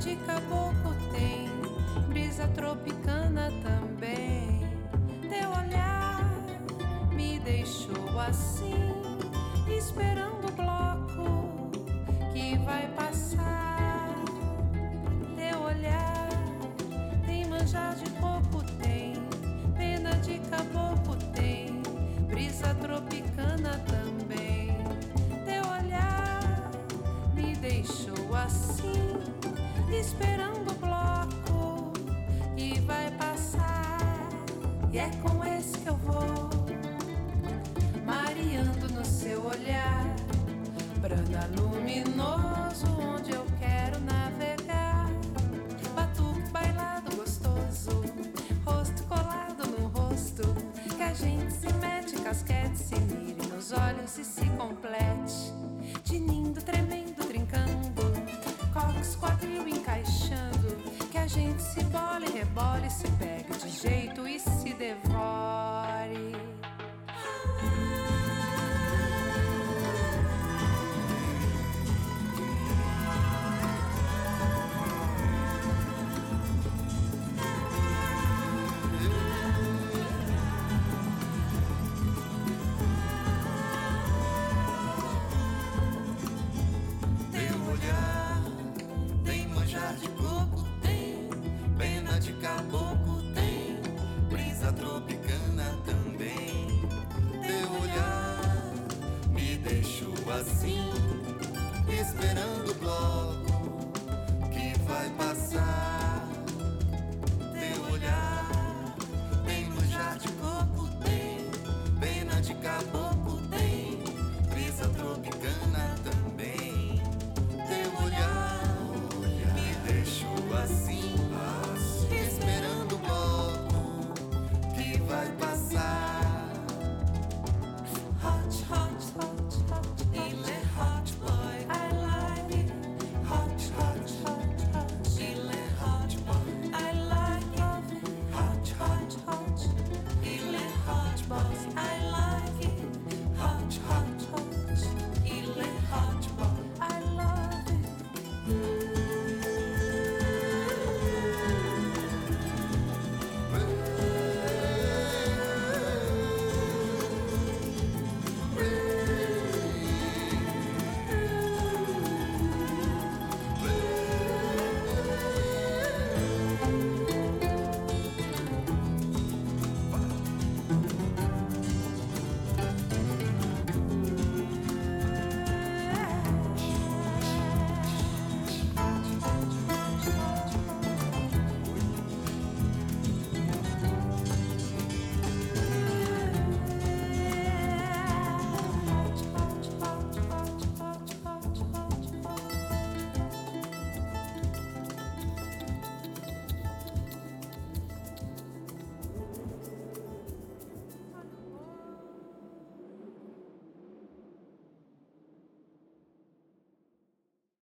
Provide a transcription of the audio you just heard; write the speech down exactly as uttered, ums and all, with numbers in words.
de caboclo tem, brisa tropicana também. Teu olhar me deixou assim, esperando o bloco que vai passar. Teu olhar tem manjar de coco, tem pena de caboclo, tem brisa tropicana também. Teu olhar me deixou assim, esperando o bloco que vai passar. E é com esse que eu vou, mareando no seu olhar, brana luminoso, onde eu quero navegar. Batuque bailado gostoso, rosto colado no rosto, que a gente se mete, casquete, se mire nos olhos e se complete. Tinindo, tremendo, trincando, cox, quadril encaixando, que a gente se bole, rebole, se pegue de jeito e se devore. De caboclo tem, brisa tropicana também. Teu olhar me deixou assim,